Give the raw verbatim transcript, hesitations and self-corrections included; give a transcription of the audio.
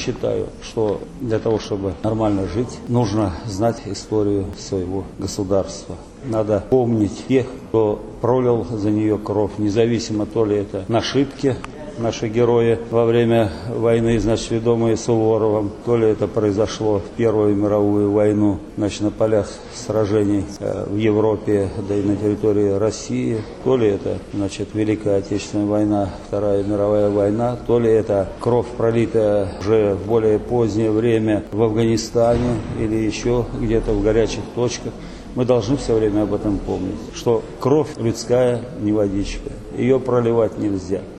считаю, что для того, чтобы нормально жить, нужно знать историю своего государства. Надо помнить тех, кто пролил за нее кровь, независимо, то ли это нашивки, наши герои во время войны, значит, ведомые Суворовым, то ли это произошло в Первую мировую войну, значит, на полях сражений в Европе, да и на территории России, то ли это, значит, Великая Отечественная война, Вторая мировая война, то ли это кровь, пролитая уже в более позднее время в Афганистане или еще где-то в горячих точках. Мы должны все время об этом помнить, что кровь людская не водичка, ее проливать нельзя.